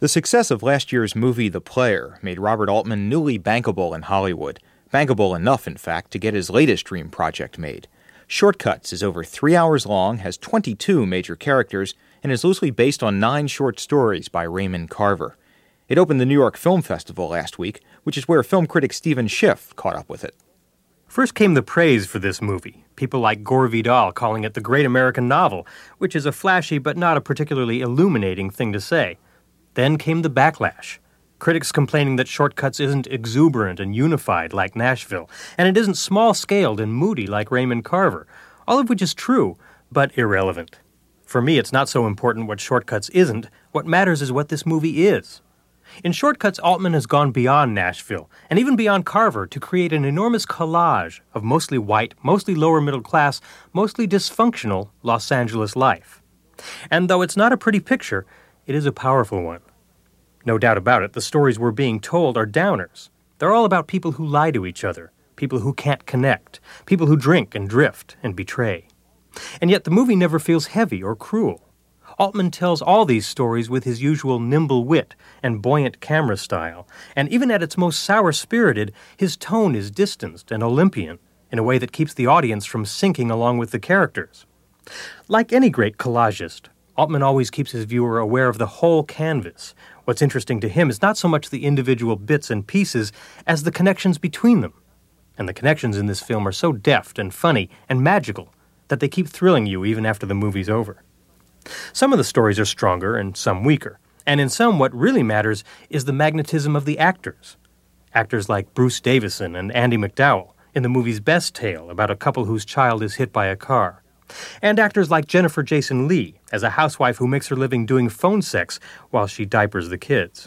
The success of last year's movie The Player made Robert Altman newly bankable in Hollywood. Bankable enough, in fact, to get his latest dream project made. Shortcuts is over 3 hours long, has 22 major characters, and is loosely based on 9 short stories by Raymond Carver. It opened the New York Film Festival last week, which is where film critic Stephen Schiff caught up with it. First came the praise for this movie, people like Gore Vidal calling it the great American novel, which is a flashy but not a particularly illuminating thing to say. Then came the backlash. Critics complaining that Shortcuts isn't exuberant and unified like Nashville, and it isn't small-scaled and moody like Raymond Carver, all of which is true, but irrelevant. For me, it's not so important what Shortcuts isn't. What matters is what this movie is. In Shortcuts, Altman has gone beyond Nashville, and even beyond Carver, to create an enormous collage of mostly white, mostly lower-middle-class, mostly dysfunctional Los Angeles life. And though it's not a pretty picture, it is a powerful one. No doubt about it, the stories we're being told are downers. They're all about people who lie to each other, people who can't connect, people who drink and drift and betray. And yet the movie never feels heavy or cruel. Altman tells all these stories with his usual nimble wit and buoyant camera style, and even at its most sour-spirited, his tone is distanced and Olympian in a way that keeps the audience from sinking along with the characters. Like any great collagist, Altman always keeps his viewer aware of the whole canvas. What's interesting to him is not so much the individual bits and pieces as the connections between them. And the connections in this film are so deft and funny and magical that they keep thrilling you even after the movie's over. Some of the stories are stronger and some weaker, and in some what really matters is the magnetism of the actors. Actors like Bruce Davison and Andie MacDowell in the movie's Best Tale about a couple whose child is hit by a car. And actors like Jennifer Jason Leigh as a housewife who makes her living doing phone sex while she diapers the kids.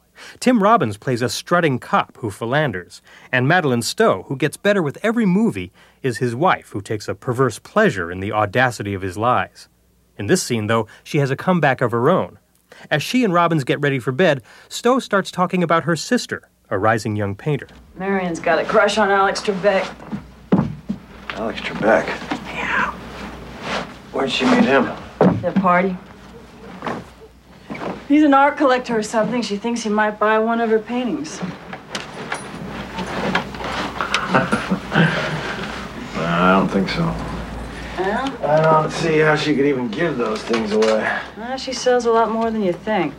Tim Robbins plays a strutting cop who philanders, and Madeleine Stowe, who gets better with every movie, is his wife who takes a perverse pleasure in the audacity of his lies. In this scene, though, she has a comeback of her own. As she and Robbins get ready for bed, Stowe starts talking about her sister, a rising young painter. Marion's got a crush on Alex Trebek. Alex Trebek? Yeah. Where'd she meet him? At a party. He's an art collector or something. She thinks he might buy one of her paintings. I don't think so. Yeah? I don't see how she could even give those things away. Well, she sells a lot more than you think.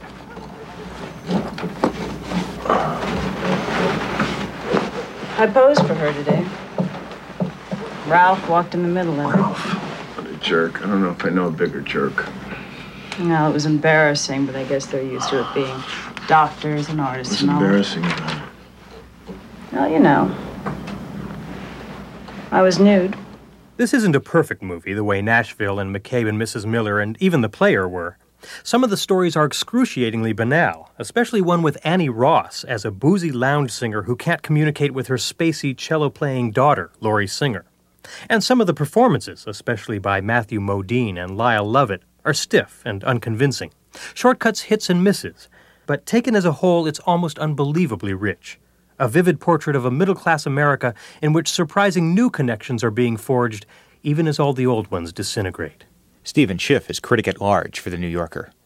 I posed for her today. Ralph walked in the middle of it. Ralph? What a jerk. I don't know if I know a bigger jerk. No, it was embarrassing, but I guess they're used to it being doctors and artists What's and all. embarrassing about it? Well, you know. I was nude. This isn't a perfect movie the way Nashville and McCabe and Mrs. Miller and even The Player were. Some of the stories are excruciatingly banal, especially one with Annie Ross as a boozy lounge singer who can't communicate with her spacey cello-playing daughter, Laurie Singer. And some of the performances, especially by Matthew Modine and Lyle Lovett, are stiff and unconvincing. Shortcuts hits and misses, but taken as a whole, it's almost unbelievably rich. A vivid portrait of a middle-class America in which surprising new connections are being forged, even as all the old ones disintegrate. Stephen Schiff is critic at large for The New Yorker.